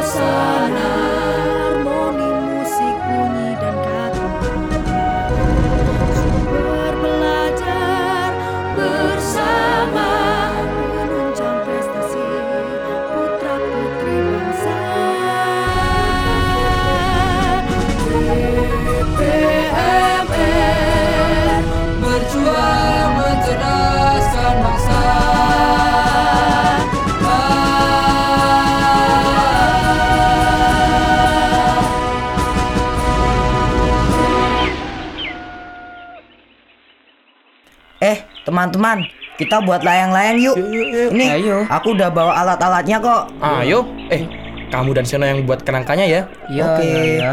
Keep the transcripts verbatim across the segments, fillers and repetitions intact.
suasana, harmoni musik bunyi dan kata. Sumber belajar bersama, menunjang prestasi putra putri bangsa. D P M R berjuang mencerdaskan bangsa. Eh, teman-teman, kita buat layang-layang yuk. Yuk, yuk, yuk. Ini, Ayo. aku udah bawa alat-alatnya kok. Ayo, eh, kamu dan Seno yang buat kerangkanya ya. Iya, Oke. iya, iya.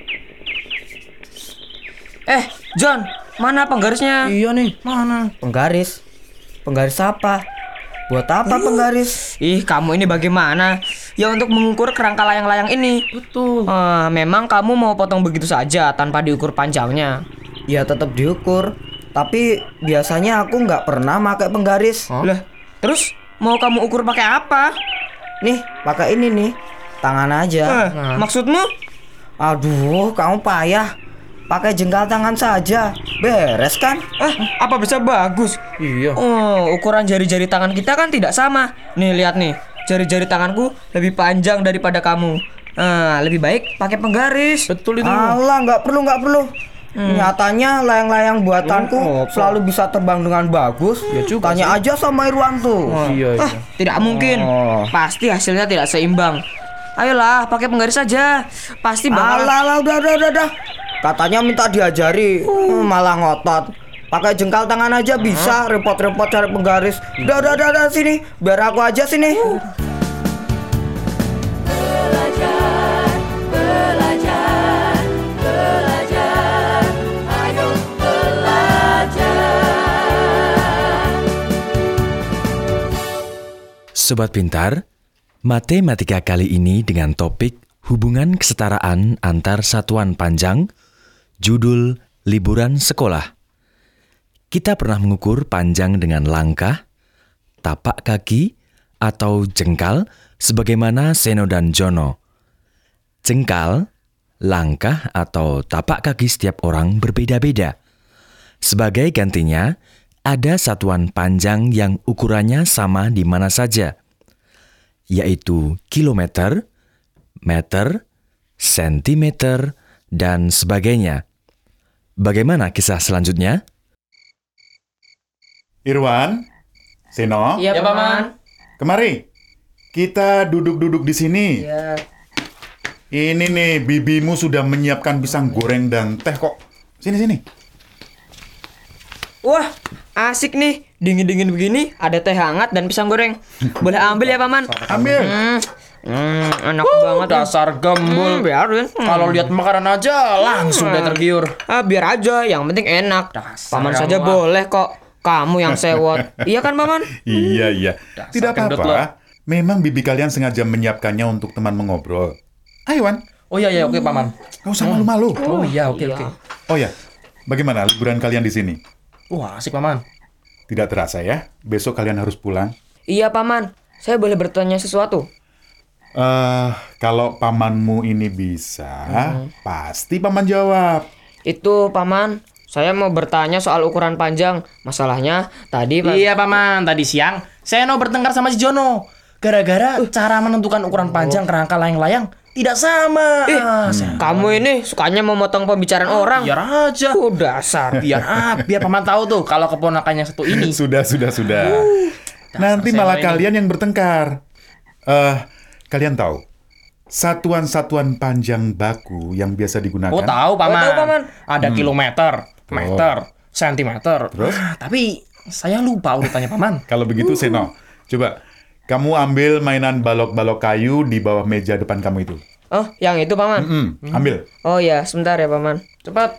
Eh, John, mana penggarisnya? Iya nih, mana? Penggaris? Penggaris apa? Buat apa penggaris? Ih, kamu ini bagaimana? Ya untuk mengukur kerangka layang-layang ini. Betul. Eh, memang kamu mau potong begitu saja tanpa diukur panjangnya? Ya tetap diukur. Tapi biasanya aku nggak pernah pakai penggaris. Hah? Lah, terus mau kamu ukur pakai apa? Nih, pakai ini nih. Tangan aja. Eh, Nah. maksudmu? Aduh, kamu payah. Pakai jengkal tangan saja. Beres kan? Eh, apa bisa bagus? Iya. Oh, ukuran jari-jari tangan kita kan tidak sama. Nih, lihat nih. Jari-jari tanganku lebih panjang daripada kamu. Nah, lebih baik pakai penggaris. Betul itu. Alah, nggak perlu, nggak perlu. Nyatanya layang-layang buatanku Oh, apa? selalu bisa terbang dengan bagus. Ya juga Tanya aja sama Irwan tuh. Iya, Ah, iya. tidak mungkin. Oh. Pasti hasilnya tidak seimbang. Ayolah, pakai penggaris saja. Pasti bakal. Alah, alah, udah, udah, udah, udah. Katanya minta diajari, Hmm, malah ngotot. Pakai jengkal tangan aja bisa, repot-repot cari penggaris. Udah, udah, udah, udah, sini. Biar aku aja sini. Belajar, belajar, belajar, ayo belajar. Sobat Pintar, matematika kali ini dengan topik hubungan kesetaraan antar satuan panjang, judul liburan sekolah. Kita pernah mengukur panjang dengan langkah, tapak kaki, atau jengkal sebagaimana Seno dan Jono. Jengkal, langkah, atau tapak kaki setiap orang berbeda-beda. Sebagai gantinya, ada satuan panjang yang ukurannya sama di mana saja, yaitu kilometer, meter, sentimeter, dan sebagainya. Bagaimana kisah selanjutnya? Irwan, Seno, Iya, Paman. kemari. Kita duduk-duduk di sini. Ya. Ini nih, bibimu sudah menyiapkan pisang goreng dan teh kok. Sini, sini. Wah, asik nih. Dingin-dingin begini, ada teh hangat dan pisang goreng. Boleh ambil ya, Paman? Ambil. Hmm, hmm, enak banget. Dasar gembul. Hmm, biarin. Hmm. Kalau lihat makanan aja langsung deh tergiur. Ah, biar aja, yang penting enak. Dasar Paman kamu, saja ah. boleh kok. Kamu yang sewot. Iya kan, Paman? Iya, iya. Dasar Tidak gendut apa-apa. Memang bibi kalian sengaja menyiapkannya untuk teman mengobrol. Ayo, Wan. Oh iya iya oke Paman. Gak usah malu-malu. Oh iya oke iya. oke. Oh ya, bagaimana liburan kalian di sini? Wah asik Paman. Tidak terasa ya, besok kalian harus pulang. Iya, Paman. Saya boleh bertanya sesuatu? Eh, kalau pamanmu ini bisa, pasti paman jawab. Itu, Paman. Saya mau bertanya soal ukuran panjang. Masalahnya tadi pas... Iya Paman, tadi siang Seno bertengkar sama si Jono. Gara-gara cara menentukan ukuran panjang kerangka layang-layang tidak sama. Ih, Seno. kamu ini sukanya memotong pembicaraan orang. Biar aja. Oh, dasar. Biar ah, biar Paman tahu tuh kalau keponakannya satu ini. Sudah, sudah, sudah. Nanti Seno malah ini. kalian yang bertengkar. Eh, kalian tahu satuan-satuan panjang baku yang biasa digunakan? Oh tahu Paman. Oh, tahu, Paman. Ada kilometer, meter, sentimeter. Terus? Ah, tapi saya lupa urutannya Paman. Kalau begitu, Seno, coba kamu ambil mainan balok-balok kayu di bawah meja depan kamu itu. Oh, yang itu, Paman. Hmm, ambil. Oh ya, sebentar ya, Paman. Cepat.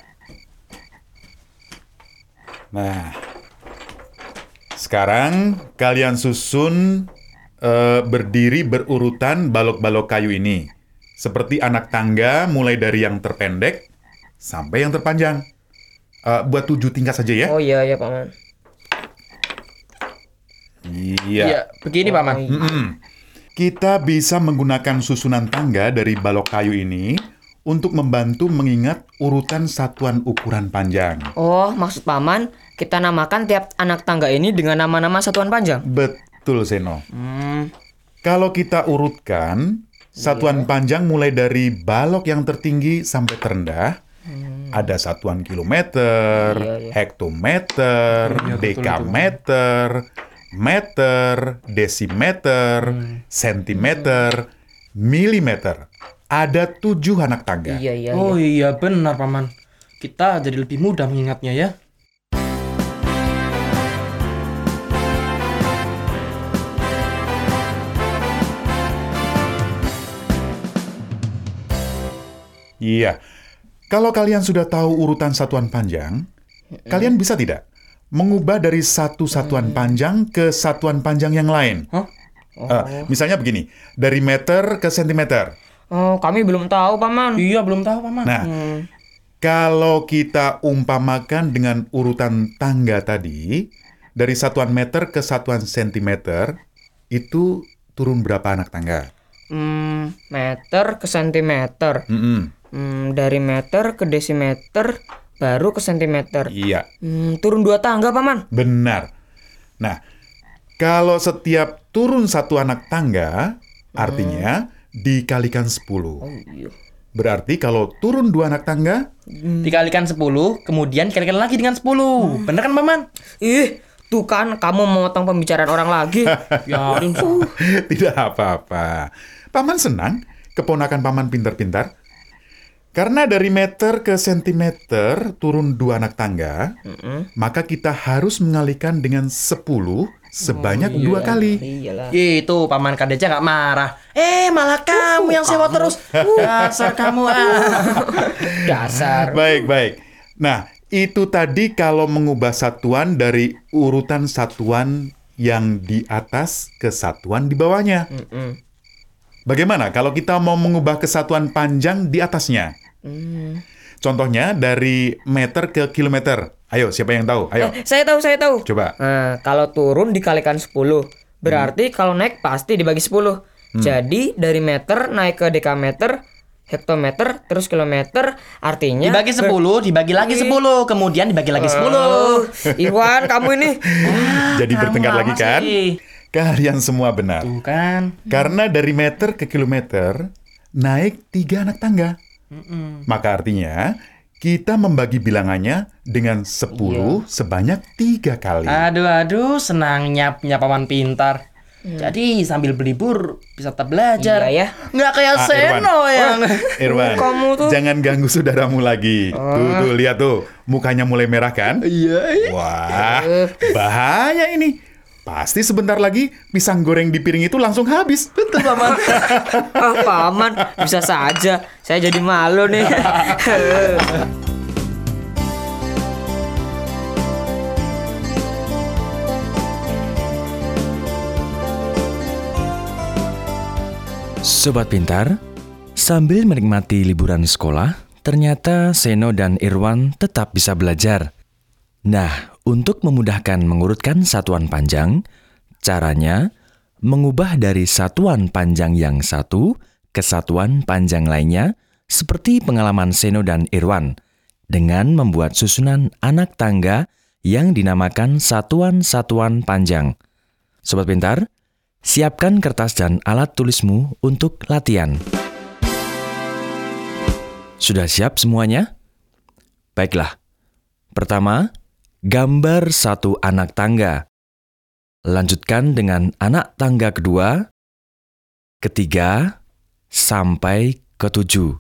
Nah, sekarang kalian susun eh, berdiri berurutan balok-balok kayu ini. Seperti anak tangga, mulai dari yang terpendek sampai yang terpanjang. Eh, buat tujuh tingkat saja ya. Oh iya, ya, Paman. Iya. Iya, begini Paman. Mm-mm. kita bisa menggunakan susunan tangga dari balok kayu ini untuk membantu mengingat urutan satuan ukuran panjang. Oh, maksud Paman, kita namakan tiap anak tangga ini dengan nama-nama satuan panjang? Betul, Seno. Hmm, Kalau kita urutkan, satuan panjang mulai dari balok yang tertinggi sampai terendah, ada satuan kilometer, Iya, iya. hektometer, dekameter, meter, desimeter, sentimeter, milimeter. Ada tujuh anak tangga. iya, iya, Oh iya. iya benar Paman. Kita jadi lebih mudah mengingatnya ya. Iya. Kalau kalian sudah tahu urutan satuan panjang, kalian bisa tidak mengubah dari satu satuan panjang ke satuan panjang yang lain? Hah? Eh, misalnya begini, dari meter ke sentimeter. Oh, kami belum tahu, Paman. Iya belum tahu Paman. Nah, kalau kita umpamakan dengan urutan tangga tadi, dari satuan meter ke satuan sentimeter, itu turun berapa anak tangga? Hmm, meter ke sentimeter. Mm-mm. Hmm, dari meter ke desimeter, baru ke sentimeter. Iya, Hmm, turun dua tangga, Paman. benar. Nah, kalau setiap turun satu anak tangga, artinya dikalikan sepuluh. Iya. Berarti kalau turun dua anak tangga, Dikalikan sepuluh, kemudian dikalikan lagi dengan sepuluh. Bener kan Paman? Ih, tuh kan kamu memotong pembicaraan orang lagi. Ya, aduh. tidak apa-apa. Paman senang keponakan paman pintar-pintar. Karena dari meter ke sentimeter turun dua anak tangga, maka kita harus mengalihkan dengan sepuluh sebanyak dua kali. Iyalah. Itu Paman Kadeja nggak marah. Eh malah kamu yang sewa terus. Dasar kamu ah. Dasar. Baik, baik. Nah, itu tadi kalau mengubah satuan dari urutan satuan yang di atas ke satuan di bawahnya. Mm-mm. Bagaimana kalau kita mau mengubah kesatuan panjang di atasnya? Hmm. Contohnya dari meter ke kilometer. Ayo, siapa yang tahu? Ayo, Eh, saya tahu, saya tahu. coba. Nah, kalau turun dikalikan sepuluh. Berarti kalau naik pasti dibagi sepuluh. Jadi dari meter naik ke dekameter, hektometer, terus kilometer, artinya Dibagi sepuluh, dibagi lagi sepuluh, kemudian dibagi lagi Oh, sepuluh. Iwan, kamu ini. Jadi kamu bertengkar lagi awas kan? sih. Kalian semua benar. Tuh kan. Karena dari meter ke kilometer naik tiga anak tangga. Maka artinya kita membagi bilangannya dengan sepuluh sebanyak tiga kali. Aduh aduh, senangnya punya paman pintar. Jadi sambil berlibur bisa tetap belajar. Iya ya. Nggak kayak Ah, Seno yang. Irwan, Kamu tuh. jangan ganggu saudaramu lagi. Tuh, tuh, lihat tuh. Mukanya mulai merah kan? Iya. Wah, bahaya ini. Pasti sebentar lagi pisang goreng di piring itu langsung habis. Betul paman. Ah, Paman, bisa saja. Saya jadi malu nih. Sobat Pintar, sambil menikmati liburan sekolah, ternyata Seno dan Irwan tetap bisa belajar. Nah, untuk memudahkan mengurutkan satuan panjang, caranya mengubah dari satuan panjang yang satu ke satuan panjang lainnya, seperti pengalaman Seno dan Irwan, dengan membuat susunan anak tangga yang dinamakan satuan-satuan panjang. Sobat Pintar, siapkan kertas dan alat tulismu untuk latihan. Sudah siap semuanya? Baiklah. Pertama, gambar satu anak tangga. Lanjutkan dengan anak tangga kedua, ketiga, sampai ketujuh.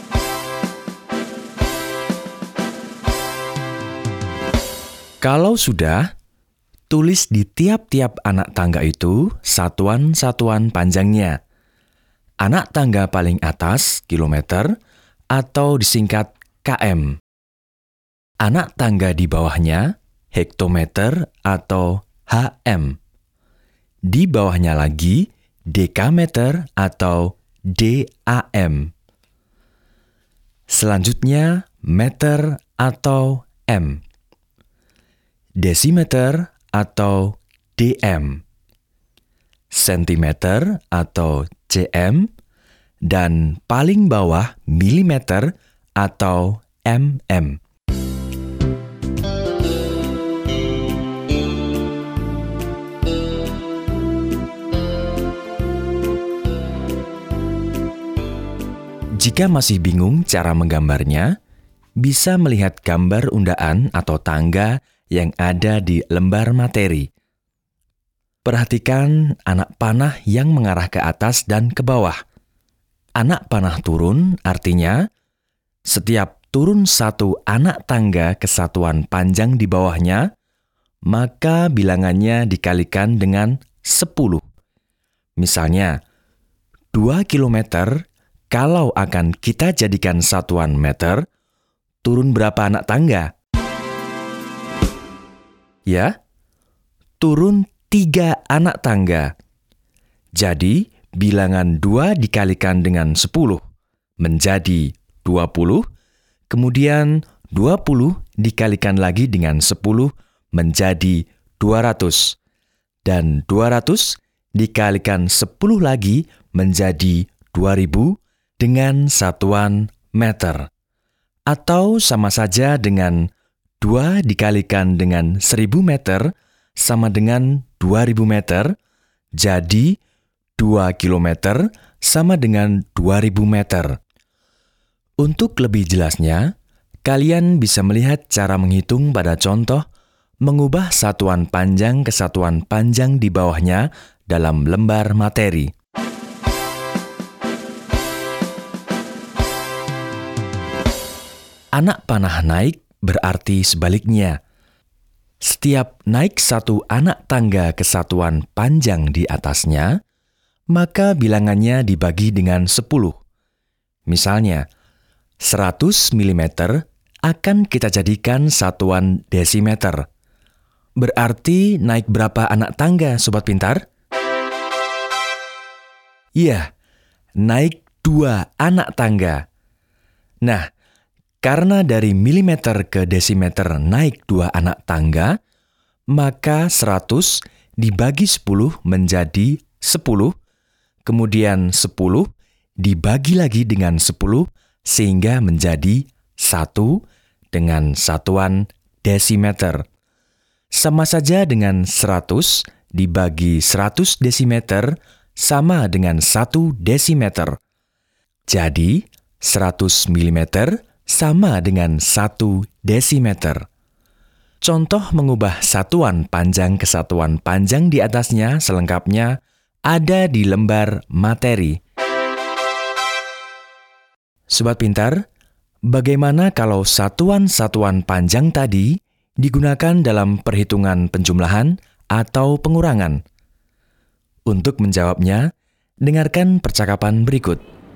Kalau sudah, tulis di tiap-tiap anak tangga itu satuan-satuan panjangnya. Anak tangga paling atas, kilometer, atau disingkat km. Anak tangga di bawahnya, hektometer atau hm. Di bawahnya lagi, dekameter atau dam. Selanjutnya, meter atau m. Desimeter atau dm. sentimeter atau cm, dan paling bawah milimeter atau mm. Jika masih bingung cara menggambarnya, bisa melihat gambar undaan atau tangga yang ada di lembar materi. Perhatikan anak panah yang mengarah ke atas dan ke bawah. Anak panah turun artinya setiap turun satu anak tangga kesatuan panjang di bawahnya, maka bilangannya dikalikan dengan sepuluh. Misalnya, dua kilometer kalau akan kita jadikan satuan meter, turun berapa anak tangga? Ya, turun tiga anak tangga. Jadi, bilangan dua dikalikan dengan sepuluh menjadi dua puluh, kemudian dua puluh dikalikan lagi dengan sepuluh menjadi dua ratus, dan dua ratus dikalikan sepuluh lagi menjadi dua ribu dengan satuan meter. Atau sama saja dengan dua dikalikan dengan seribu meter sama dengan dua ribu meter, jadi dua kilometer sama dengan dua ribu meter. Untuk lebih jelasnya, kalian bisa melihat cara menghitung pada contoh mengubah satuan panjang ke satuan panjang di bawahnya dalam lembar materi. Anak panah naik berarti sebaliknya. Setiap naik satu anak tangga kesatuan panjang di atasnya, maka bilangannya dibagi dengan sepuluh. Misalnya, seratus milimeter akan kita jadikan satuan desimeter. Berarti naik berapa anak tangga, Sobat Pintar? Iya, naik dua anak tangga. Nah, karena dari milimeter ke desimeter naik dua anak tangga, maka seratus dibagi sepuluh menjadi sepuluh, kemudian sepuluh dibagi lagi dengan sepuluh sehingga menjadi satu dengan satuan desimeter. Sama saja dengan seratus dibagi seratus desimeter sama dengan satu desimeter. Jadi, seratus milimeter sama dengan satu desimeter. Contoh mengubah satuan panjang ke satuan panjang di atasnya selengkapnya ada di lembar materi. Sobat Pintar, bagaimana kalau satuan-satuan panjang tadi digunakan dalam perhitungan penjumlahan atau pengurangan? Untuk menjawabnya, dengarkan percakapan berikut.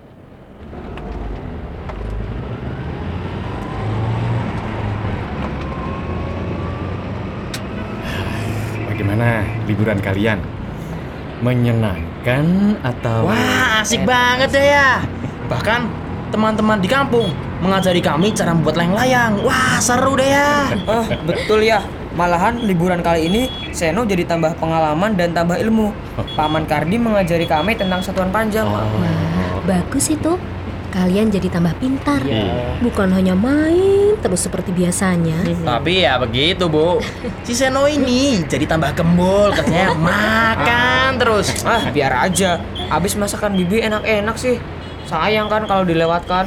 Bagaimana liburan kalian? Menyenangkan atau... Wah, asik banget deh ya. Bahkan teman-teman di kampung mengajari kami cara membuat layang-layang. Wah, seru deh ya. Oh, betul ya. Malahan liburan kali ini Seno jadi tambah pengalaman dan tambah ilmu. Paman Kardi mengajari kami tentang satuan panjang. Bagus itu. Kalian jadi tambah pintar. Iya. Bukan hanya main terus seperti biasanya. Tapi ya begitu, Bu. Si Seno ini jadi tambah gembul, katanya makan terus. Ah, biar aja. Habis masakan Bibi enak-enak sih. Sayang kan kalau dilewatkan.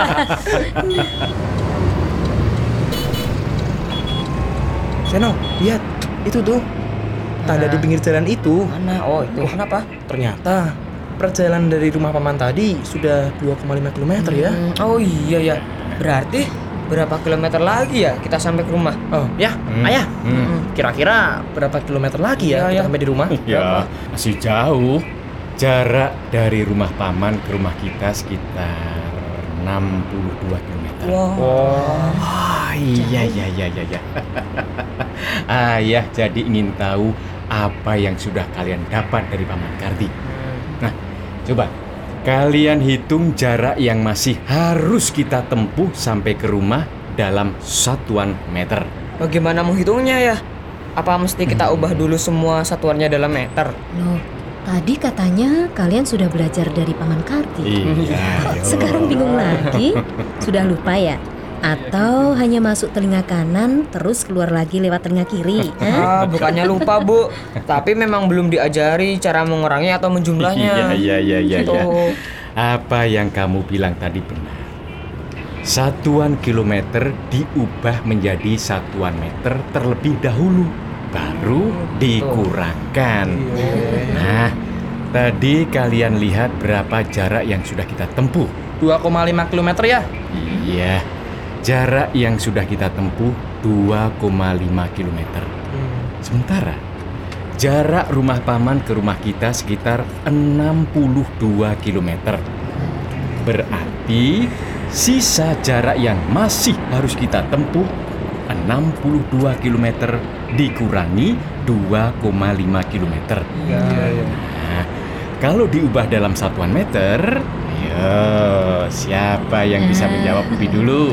Seno, lihat. Itu tuh. Tanda di pinggir jalan itu. Mana? Oh, itu kenapa? Ternyata perjalanan dari rumah paman tadi sudah dua koma lima kilometer ya. Hmm, oh iya ya. Berarti berapa kilometer lagi ya kita sampai ke rumah? Oh, ya, Ayah. Kira-kira berapa kilometer lagi ya, Ya, kita ya. sampai di rumah? Ya, masih jauh. Jarak dari rumah paman ke rumah kita sekitar enam puluh dua kilometer. Wah. Ah, iya, iya, iya, iya, iya. Ayah jadi ingin tahu apa yang sudah kalian dapat dari Paman Kardi. Nah, coba kalian hitung jarak yang masih harus kita tempuh sampai ke rumah dalam satuan meter. Bagaimana menghitungnya ya? Apa mesti kita ubah dulu semua satuannya dalam meter? Loh, Tadi katanya kalian sudah belajar dari Paman Kardi. Iya. Kok sekarang bingung lagi? Sudah lupa ya? Atau hanya masuk telinga kanan terus keluar lagi lewat telinga kiri? Hah? Ah, bukannya lupa, Bu. Tapi memang belum diajari cara mengurangi atau menjumlahnya. Iya, iya, iya, iya. Gitu. Ya. Apa yang kamu bilang tadi benar. Satuan kilometer diubah menjadi satuan meter terlebih dahulu, baru dikurangkan. Nah, tadi kalian lihat berapa jarak yang sudah kita tempuh? dua koma lima kilometer ya? Iya, jarak yang sudah kita tempuh dua koma lima kilometer. Sementara jarak rumah paman ke rumah kita sekitar enam puluh dua kilometer. Berarti sisa jarak yang masih harus kita tempuh enam puluh dua kilometer dikurangi dua koma lima kilometer. Nah, kalau diubah dalam satuan meter, ayo siapa yang bisa menjawab lebih dulu?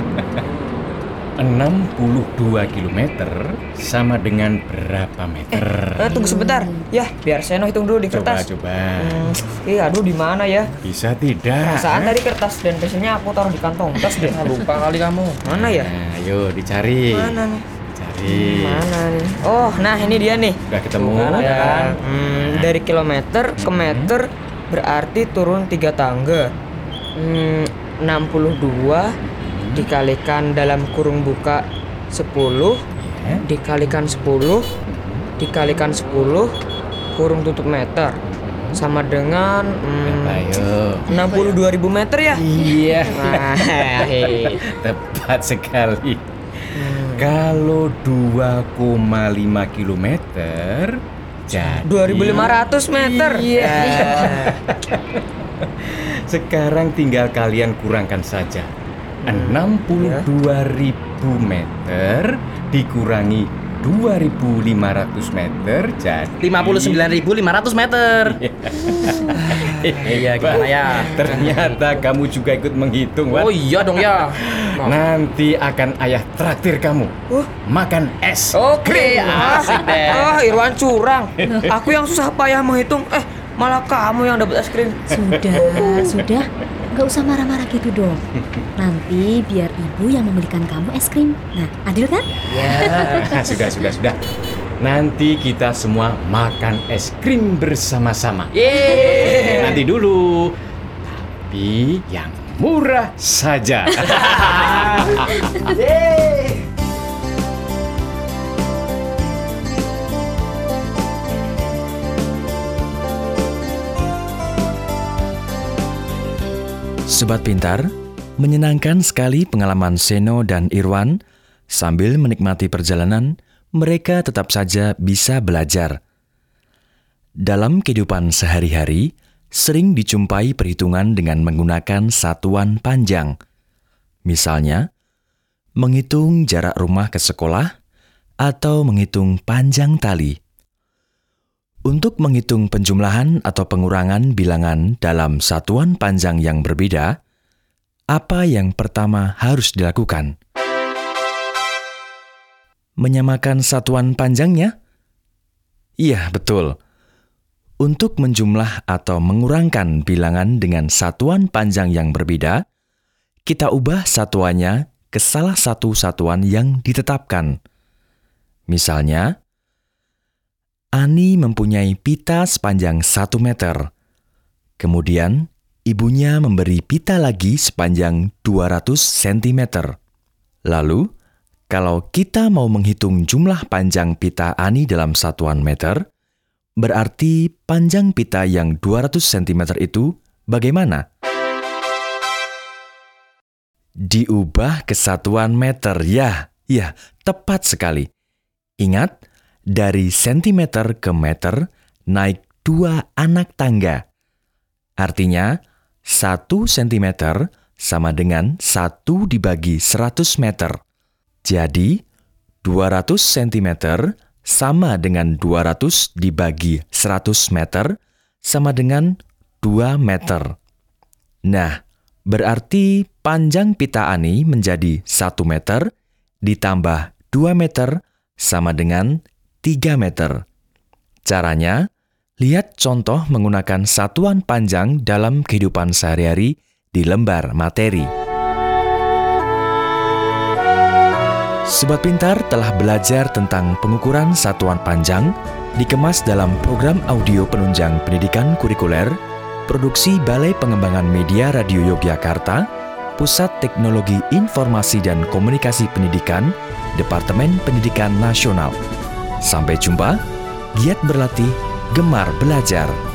enam puluh dua kilometer sama dengan berapa meter? Eh, tunggu sebentar. Ya, biar Seno hitung dulu di Coba, kertas. coba. Hmm, ih, aduh di mana ya? Bisa tidak? Perasaan tadi kertas dan pensilnya aku taruh di kantong tas deh. Lupa kali kamu. Mana ya? Nah, ayo dicari. Mana nih? Cari. Mana nih? Oh, nah ini dia nih. Udah ketemu? Tuh, Ya. kan? Hmm, dari kilometer ke meter berarti turun tiga tangga. Hmm, enam puluh dua dikalikan dalam kurung buka sepuluh Ya. dikalikan sepuluh dikalikan sepuluh kurung tutup meter sama dengan hmm, Ayo. enam puluh dua ribu meter ya. Iya. Nah, hei. Tepat sekali. Kalau dua koma lima kilometer jadi dua ribu lima ratus meter. Iya. Sekarang tinggal kalian kurangkan saja. enam puluh dua ribu meter dikurangi dua ribu lima ratus meter jadi lima puluh sembilan ribu lima ratus meter. Iya, gimana ya? Ternyata kamu juga ikut menghitung, Wan. Oh iya dong ya. Nanti akan ayah traktir kamu makan es. Oke, asik deh. Ah, Irwan curang. Aku yang susah payah menghitung, eh malah kamu yang dapat es krim. Sudah, sudah. Gak usah marah-marah gitu dong. Nanti biar ibu yang membelikan kamu es krim. Nah, adil kan? Ya, sudah, sudah, sudah. Nanti kita semua makan es krim bersama-sama. Yeay. Nanti dulu. Tapi yang murah saja. Sobat Pintar, menyenangkan sekali pengalaman Seno dan Irwan. Sambil menikmati perjalanan, mereka tetap saja bisa belajar. Dalam kehidupan sehari-hari, sering dijumpai perhitungan dengan menggunakan satuan panjang. Misalnya, menghitung jarak rumah ke sekolah atau menghitung panjang tali. Untuk menghitung penjumlahan atau pengurangan bilangan dalam satuan panjang yang berbeda, apa yang pertama harus dilakukan? Menyamakan satuan panjangnya? Iya, betul. Untuk menjumlah atau mengurangkan bilangan dengan satuan panjang yang berbeda, kita ubah satuannya ke salah satu satuan yang ditetapkan. Misalnya, Ani mempunyai pita sepanjang satu meter. Kemudian, ibunya memberi pita lagi sepanjang dua ratus sentimeter. Lalu, kalau kita mau menghitung jumlah panjang pita Ani dalam satuan meter, berarti panjang pita yang dua ratus sentimeter itu bagaimana? Diubah ke satuan meter, ya, ya, tepat sekali. Ingat, dari sentimeter ke meter naik dua anak tangga. Artinya, satu sentimeter sama dengan satu dibagi seratus meter. Jadi, dua ratus sentimeter sama dengan dua ratus dibagi seratus meter sama dengan dua meter. Nah, berarti panjang pita Ani menjadi satu meter ditambah dua meter sama dengan tiga meter. Caranya, Lihat contoh menggunakan satuan panjang dalam kehidupan sehari-hari di lembar materi. Sobat Pintar telah belajar tentang pengukuran satuan panjang dikemas dalam program audio penunjang pendidikan kurikuler, produksi Balai Pengembangan Media Radio Yogyakarta, Pusat Teknologi Informasi dan Komunikasi Pendidikan, Departemen Pendidikan Nasional. Sampai jumpa, giat berlatih, gemar belajar.